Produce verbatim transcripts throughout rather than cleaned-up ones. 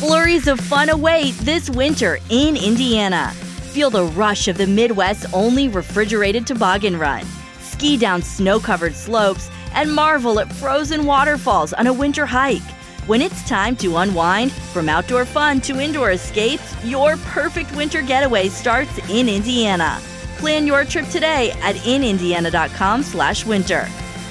Flurries of fun await this winter in Indiana. Feel the rush of the Midwest's only refrigerated toboggan run. Ski down snow-covered slopes and marvel at frozen waterfalls on a winter hike. When it's time to unwind, from outdoor fun to indoor escapes, your perfect winter getaway starts in Indiana. Plan your trip today at in indiana dot com slash winter.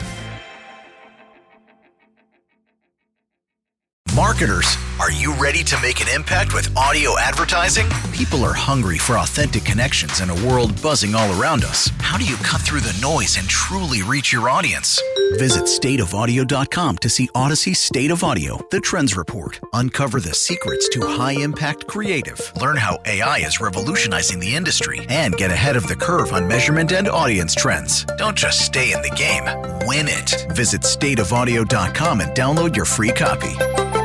Marketers, are you ready to make an impact with audio advertising? People are hungry for authentic connections in a world buzzing all around us. How do you cut through the noise and truly reach your audience? Visit state of audio dot com to see Odyssey's State of Audio, the Trends Report. Uncover the secrets to high-impact creative. Learn how A I is revolutionizing the industry and get ahead of the curve on measurement and audience trends. Don't just stay in the game, win it. Visit state of audio dot com and download your free copy.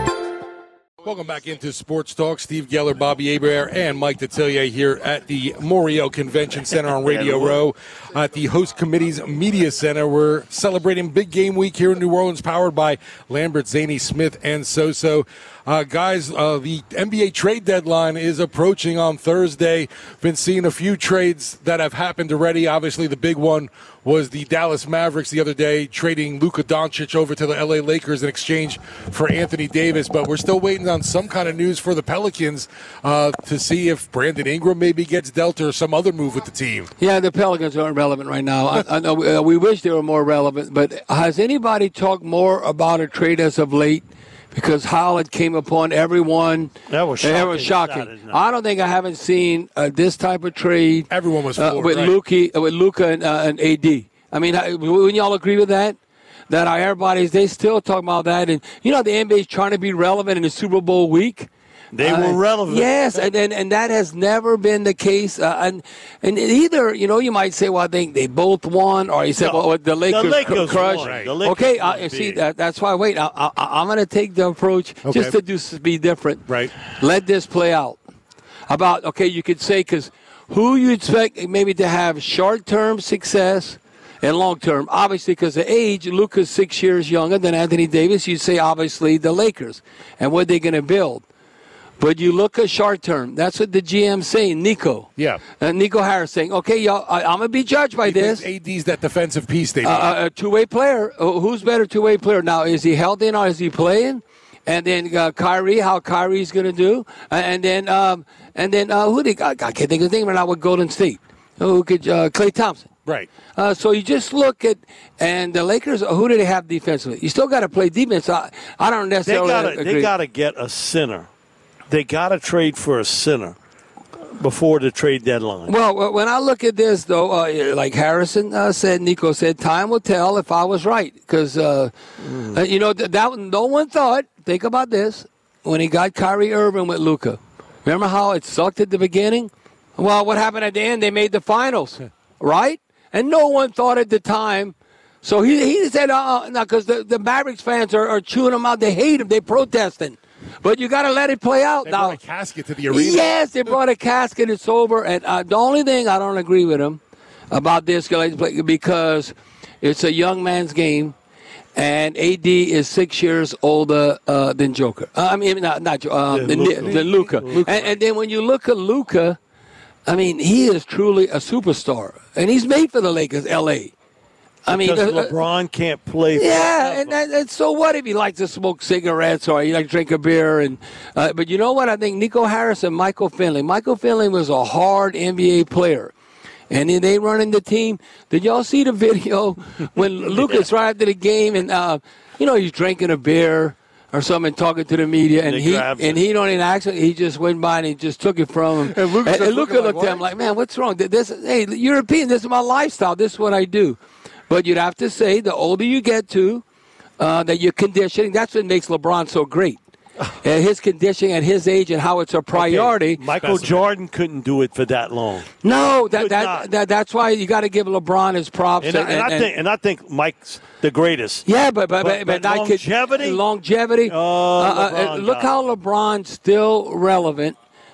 Welcome back into Sports Talk. Steve Geller, Bobby Hebert, and Mike Detillier here at the Morio Convention Center on Radio Row at the host committee's Media Center. We're celebrating Big Game Week here in New Orleans, powered by Lambert, Zaney, Smith, and Soso. Uh, guys, uh, the N B A trade deadline is approaching on Thursday. Been seeing a few trades that have happened already. Obviously, the big one was the Dallas Mavericks the other day, trading Luka Doncic over to the L A Lakers in exchange for Anthony Davis. But we're still waiting on some kind of news for the Pelicans uh, to see if Brandon Ingram maybe gets dealt or some other move with the team. Yeah, the Pelicans aren't relevant right now. I, I know uh, we wish they were more relevant, but has anybody talked more about a trade as of late? Because Howard came upon everyone. That was shocking. That was shocking. I don't think I haven't seen uh, this type of trade. Everyone was uh, floored, with right? Luka, uh, with Luka and, uh, and A D. I mean, wouldn't y'all agree with that? That our everybody's they still talking about that, and you know the N B A is trying to be relevant in the Super Bowl week. They uh, were relevant. Yes, and, and and that has never been the case. Uh, and and either, you know, you might say, well, I think they both won, or you said, No, well, the Lakers, the Lakers crushed. won. Right. The Lakers okay, won uh, see, big. that, that's why, wait, I, I, I'm going to take the approach Okay. just to do be different. Right. Let this play out. About, okay, you could say, because who you expect maybe to have short-term success and long-term, obviously because of age, Luka's six years younger than Anthony Davis, you'd say obviously the Lakers. And what they're going to build. But you look at short term. That's what the G M's saying, Nico. Yeah. Uh, Nico Harris saying, okay, y'all, I, I'm going to be judged by this. A D's that defensive piece they Uh, a two-way player. Uh, who's better two-way player? Now, is he healthy or is he playing? And then uh, Kyrie, how Kyrie's going to do. Uh, and then, um, and then uh, who did, I, I can't think of his name right now with Golden State. Who could, uh, Klay Thompson. Right. Uh, so you just look at, and the Lakers, who do they have defensively? You still got to play defense. I, I don't They necessarily gotta, agree. they got to get a center. They got to trade for a center before the trade deadline. Well, when I look at this, though, uh, like Harrison uh, said, Nico said, time will tell if I was right. Because, uh, mm. uh, you know, that, that no one thought, think about this, when he got Kyrie Irving with Luka. Remember how it sucked at the beginning? Well, what happened at the end? They made the finals, right? And no one thought at the time. So he he said, uh, no, because the, the Mavericks fans are, are chewing him out. They hate him. They protesting. But you got to let it play out. They now, brought a casket to the arena. Yes, they brought a casket. It's over. And uh, the only thing I don't agree with him about this, because it's a young man's game, and A D is six years older uh, than Joker. Uh, I mean, not, not um, than Luka. Than Luka. Luka. And, and then when you look at Luka, I mean, he is truly a superstar. And he's made for the Lakers, L A I mean, because uh, LeBron can't play. Yeah, and, and, and so what if he likes to smoke cigarettes or he likes to drink a beer? And uh, but you know what? I think Nico Harris and Michael Finley. Michael Finley was a hard N B A player. And then they running the team. Did y'all see the video when Lucas right after the game and, uh, you know, he's drinking a beer or something, talking to the media, and, and he and it. he don't even actually. He just went by and he just took it from him. And Luka looked like, at him like, man, what's wrong? This, hey, European, this is my lifestyle. This is what I do. But you'd have to say, the older you get to, uh, that you're conditioning. That's what makes LeBron so great. And his conditioning at his age and how it's a priority. Okay. Michael Jordan couldn't do it for that long. No, that, that, that that's why you got to give LeBron his props. And, and, and, I think, and I think Mike's the greatest. Yeah, but but, but, but, but longevity, could, longevity. Oh, uh, uh, look how LeBron's still relevant.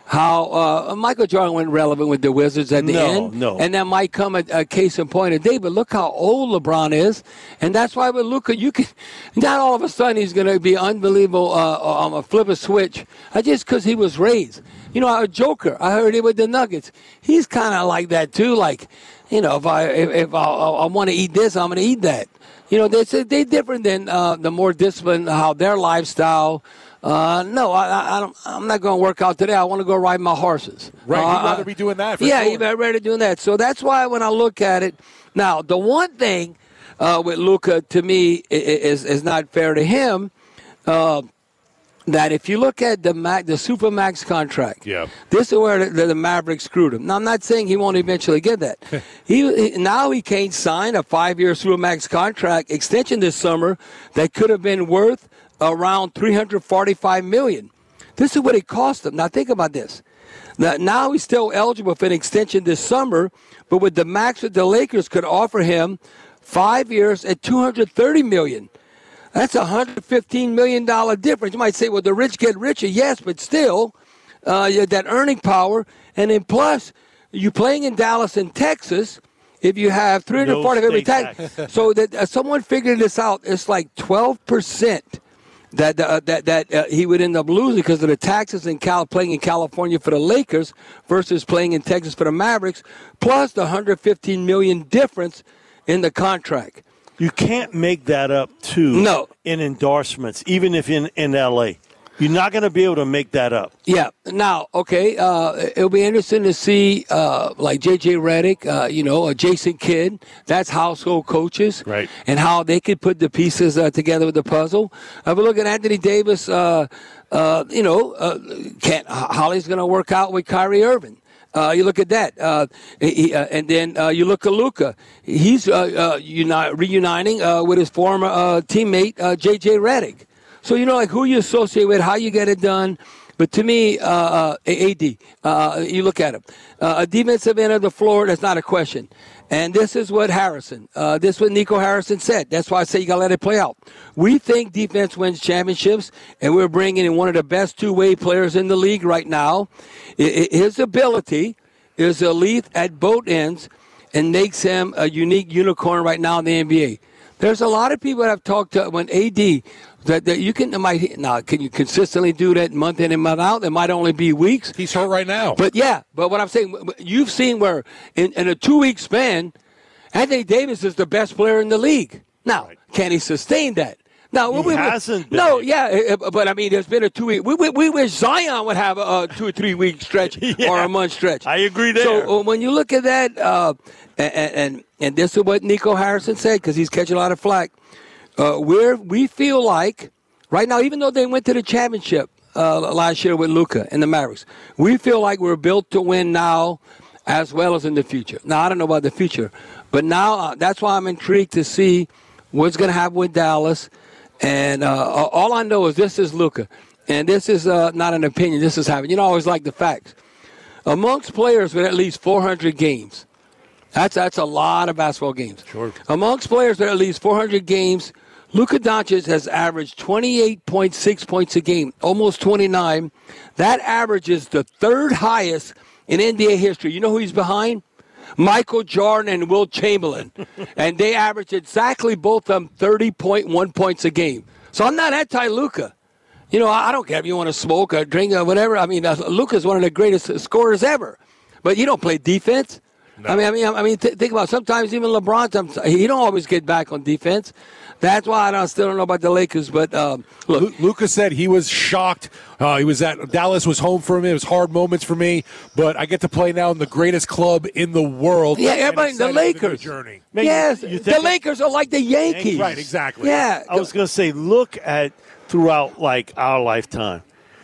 how uh, Michael Jordan went relevant with the Wizards at the no, end. No, And that might come a, a case in point today, but look how old LeBron is. And that's why with Luka, you can, not all of a sudden he's going to be unbelievable uh, on a flip a switch, uh, just because he was raised. You know, a Joker, I heard it with the Nuggets. He's kind of like that too, like, you know, if I if, if I, I want to eat this, I'm going to eat that. You know, they're, they're different than uh, the more disciplined, how their lifestyle. Uh, no, I, I don't, I'm not going to work out today. I want to go ride my horses. Right, uh, you'd rather be doing that. For yeah, sure. you'd rather doing that. So that's why when I look at it, now the one thing uh, with Luka to me is is not fair to him. Uh, that if you look at the Mac, the Supermax contract, yeah. this is where the, the Mavericks screwed him. Now, I'm not saying he won't eventually get that. he, he Now he can't sign a five-year Supermax contract extension this summer that could have been worth around three hundred forty-five million dollars. This is what it cost him. Now, think about this. Now, now he's still eligible for an extension this summer, but with the max that the Lakers could offer him, five years at two hundred thirty million dollars. That's a one hundred fifteen million dollars difference. You might say, well, the rich get richer. Yes, but still, uh, you have that earning power. And then plus, you playing in Dallas and Texas, if you have three hundred forty no every state tax. tax. So that uh, someone figured this out. It's like twelve percent that uh, that that uh, he would end up losing because of the taxes in Cal playing in California for the Lakers versus playing in Texas for the Mavericks, plus the one hundred fifteen million dollars difference in the contract. You can't make that up, too, No. in endorsements, even if in, in L A. You're not going to be able to make that up. Yeah. Now, okay, uh, it'll be interesting to see, uh, like J J Redick, uh, you know, uh, Jason Kidd. That's household coaches, Right? And how they could put the pieces uh, together with the puzzle. Uh, but look at Anthony Davis. Uh, uh, you know, uh, can't Holly's going to work out with Kyrie Irving. Uh, you look at that, uh, he, uh, and then uh, you look at Luka. He's uh, uh, uni- reuniting uh, with his former uh, teammate uh, J J Redick. So you know, like who you associate with, how you get it done. But to me, uh, uh, A D, uh, you look at him, uh, a defensive end of the floor. That's not a question. And this is what Harrison, uh, this is what Nico Harrison said. That's why I say you got to let it play out. We think defense wins championships, and we're bringing in one of the best two-way players in the league right now. I- I- his ability is elite at both ends and makes him a unique unicorn right now in the N B A. There's a lot of people that I've talked to when A D that, that you can might now can you consistently do that month in and month out? It might only be weeks. He's hurt right now. But yeah, but what I'm saying, you've seen where in, in a two week span, Anthony Davis is the best player in the league. Now, Right. can he sustain that? No, He we, we, hasn't been. No, yeah, but I mean, there's been a two week. We, we, we wish Zion would have a, a two or three week stretch Yeah. or a month stretch. I agree there. So uh, when you look at that, uh, and, and and this is what Nico Harrison said because he's catching a lot of flack. Uh, we're we feel like right now, even though they went to the championship uh, last year with Luka and the Mavericks, we feel like we're built to win now, as well as in the future. Now I don't know about the future, but now uh, that's why I'm intrigued to see what's going to happen with Dallas. And uh, all I know is this is Luka, and this is uh, not an opinion. This is happening. You know, I always like the facts. Amongst players with at least four hundred games, that's that's a lot of basketball games. Sure. Amongst players with at least four hundred games, Luka Doncic has averaged twenty-eight point six points a game, almost twenty-nine. That average is the third highest in N B A history. You know who he's behind? Michael Jordan and Wilt Chamberlain. And they average exactly both of them thirty point one points a game. So I'm not anti-Luka. You know, I don't care if you want to smoke or drink or whatever. I mean, uh, Luka's one of the greatest scorers ever. But you don't play defense. No. I mean, I mean, I mean, th- think about it. Sometimes even LeBron, he don't always get back on defense. That's why I don't, still don't know about the Lakers. But um, look, Luka said he was shocked. Uh, he was at Dallas was home for him. It was hard moments for me, but I get to play now in the greatest club in the world. Yeah, everybody, the Lakers. Journey. Man, yes, you- you the think- Lakers are like the Yankees. Right, exactly. Yeah, I was going to say, look at throughout like our lifetime.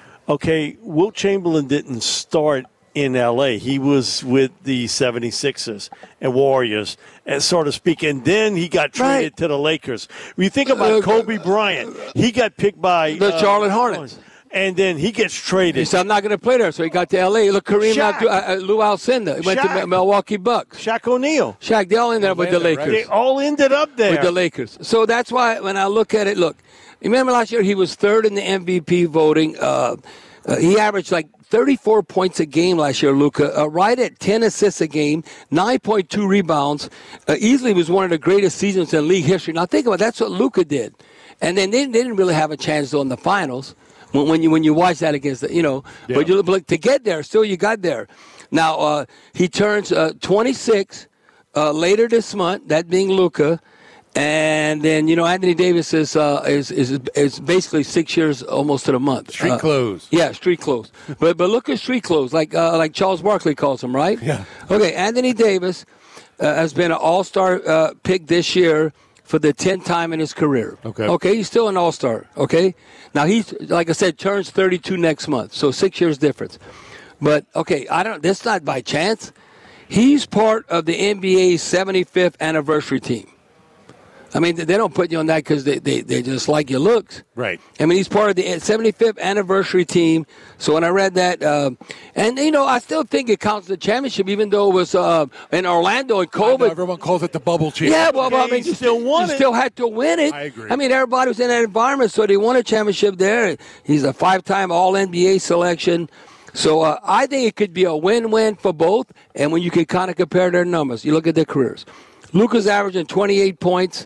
Okay, Wilt Chamberlain didn't start in L A. He was with the seventy-sixers and Warriors, and so to speak, and then he got traded Right. to the Lakers. When you think about Uh, Kobe Bryant, he got picked by the uh, Charlotte Hornets. and then he gets He traded. said, I'm not going to play there. So he got to L A. Look, Kareem Shaq. Abdul, uh, uh, Lou Alcindor. He went to Shaq. Mi- Milwaukee Bucks. Shaq O'Neal. Shaq, they all ended up with the Orlando, right? Lakers. They all ended up there. With the Lakers. So that's why when I look at it, look, remember last year he was third in the M V P voting. Uh, Uh, he averaged like thirty-four points a game last year, Luka, uh, right at ten assists a game, nine point two rebounds. Uh, easily was one of the greatest seasons in league history. Now think about it, that's what Luka did. And then they, they didn't really have a chance though in the finals when, when you when you watch that against the, you know. Yeah. But you but to get there, still you got there. Now uh, he turns uh, twenty-six uh, later this month. That being Luka. And then, you know, Anthony Davis is uh, is, is is basically six years almost to the month. Street uh, clothes. Yeah, street clothes. but but look at street clothes, like uh, like Charles Barkley calls them, right? Yeah. Okay, Anthony Davis uh, has been an all-star uh, pick this year for the tenth time in his career. Okay. Okay, he's still an all-star, okay? Now, he's, like I said, turns thirty-two next month, so six years difference. But, okay, I don't. That's not by chance. He's part of the N B A's seventy-fifth anniversary team. I mean, they don't put you on that because they, they, they just like your looks. Right. I mean, he's part of the seventy-fifth anniversary team. So when I read that, uh, and, you know, I still think it counts the championship, even though it was uh, in Orlando and COVID. I know, everyone calls it the bubble championship. Yeah, well, well I mean, you still won you it. still had to win it. I agree. I mean, everybody was in that environment, so they won a championship there. He's a five-time All N B A selection. So uh, I think it could be a win-win for both, and when you can kind of compare their numbers, you look at their careers. Luka's averaging twenty-eight points.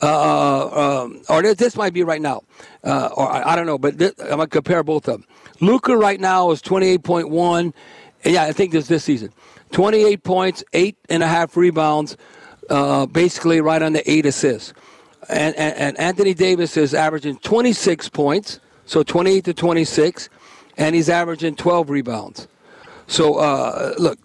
Uh, um, or this, this might be right now, uh, or I, I don't know, but this, I'm gonna compare both of them. Luka right now is twenty-eight point one. Yeah, I think this this season, twenty-eight points, eight and a half rebounds, uh, basically right on the eight assists. And, and and Anthony Davis is averaging twenty-six points, so twenty-eight to twenty-six, and he's averaging twelve rebounds. So uh, look,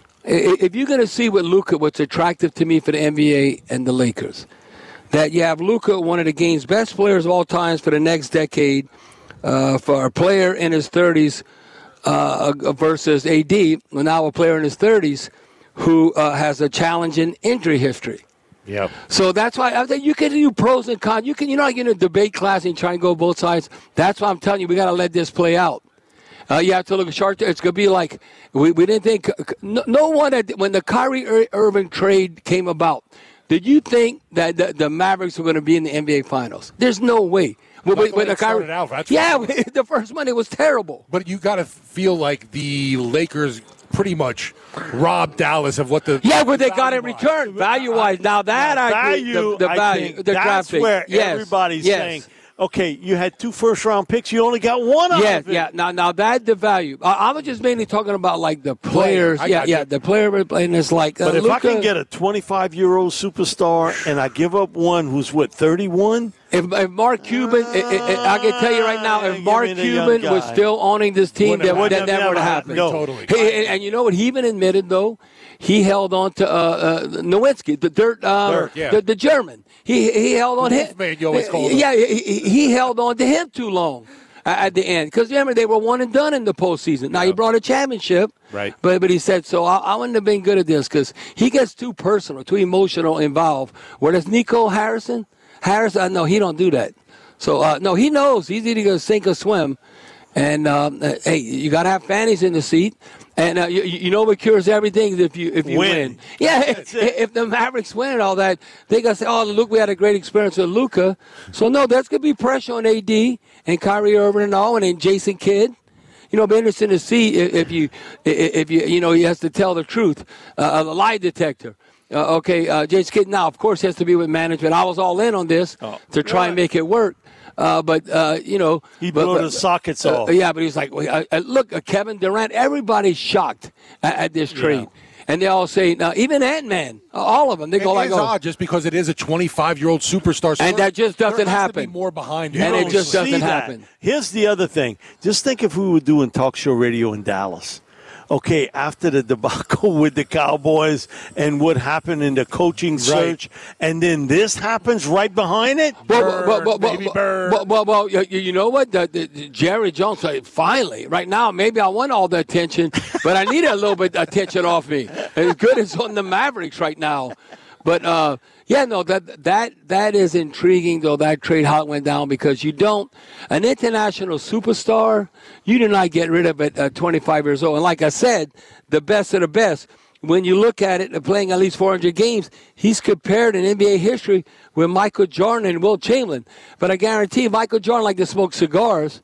if you're gonna see what Luka, what's attractive to me for the N B A and the Lakers. That you have Luka, one of the game's best players of all times for the next decade, uh, for a player in his thirties uh, versus A D, now a player in his thirties who uh, has a challenging injury history. Yep. So that's why I think you can do pros and cons. You can, you're not in a debate class and try and go both sides. That's why I'm telling you, we got to let this play out. Uh, you have to look at short. It's going to be like we, we didn't think. No, no one had, when the Kyrie Irving trade came about. Did you think that the, the Mavericks were going to be in the N B A Finals? There's no way. When, when, when the Kyrie, out, that's yeah, the first Monday was terrible. But you got to feel like the Lakers pretty much robbed Dallas of what the yeah, but they got in return value wise. Now that I value, agree, the, the I value, think the that's draft pick. where yes, everybody's yes. saying, okay, you had two first-round picks. You only got one out yeah, of it. Yeah, Now, now that the value. I, I was just mainly talking about like the players. Player. Yeah, yeah, you. the player we're playing is like. Uh, But if Luka, I can get a twenty-five-year-old superstar and I give up one who's what thirty-one. If, if Mark Cuban, I, I, I can tell you right now, if Give Mark me the Cuban young was guy. still owning this team, that, Wouldn't that, have that never would have happened. happened. No. Totally. He, and, and you know what? He even admitted, though, he held on to uh, uh, Nowitzki, the dirt, uh, Dirk, yeah. the, the German. He he held on him. Man, you always call him. Yeah, he, he held on to him too long at the end. Because remember, they were one and done in the postseason. Now, Yeah. he brought a championship. Right. But but he said, so I, I wouldn't have been good at this because he gets too personal, too emotional involved. Whereas Nico Harrison, Harrison, uh, no, he don't do that. So, uh, no, he knows he's either going to sink or swim. And, um, uh, hey, you got to have fannies in the seat. And uh, you, you know what cures everything is if you if you win. Win. Yeah, if, if the Mavericks win and all that, they got to say, oh, look, we had a great experience with Luka. So, no, that's going to be pressure on A D and Kyrie Irving and all, and then Jason Kidd. You know, it'll be interesting to see if, if you, if you, you know, he has to tell the truth, uh, a lie detector. Uh, okay, uh, Jason Kidd now, of course, has to be with management. I was all in on this Oh. to try and make it work. Uh, but, uh, you know. He but, blew but, the sockets uh, off. Yeah, but he's like, uh, uh, look, uh, Kevin Durant, everybody's shocked at, at this trade. Yeah. And they all say, now, even Ant-Man, all of them, they It go like, is oh. odd just because it is a twenty-five-year-old superstar. So And there- that just doesn't there has to happen. be more behind And him. it don't just doesn't see that. happen. Here's the other thing. Just think if we were doing talk show radio in Dallas. Okay, after the debacle with the Cowboys and what happened in the coaching search, and then this happens right behind it. Bird, Well, well, well, baby well, bird. well, well, well, you, you know what? The, the, the Jerry Jones said, finally, right now, maybe I want all the attention, but I need a little bit of attention off me. As good as on the Mavericks right now. But, uh, yeah, no, that that that is intriguing, though, that trade, how it went down, because you don't, an international superstar, you do not get rid of it at twenty-five years old. And like I said, the best of the best, when you look at it, playing at least four hundred games, he's compared in N B A history with Michael Jordan and Wilt Chamberlain. But I guarantee Michael Jordan liked to smoke cigars,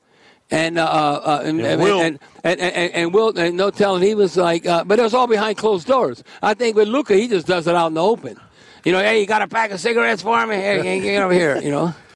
And uh, uh, and, And and, Wilt. and, and, and, and Wilt, and no telling, he was like, uh, but it was all behind closed doors. I think with Luka, he just does it out in the open. You know, hey, you got a pack of cigarettes for me? Hey, get over here, you know.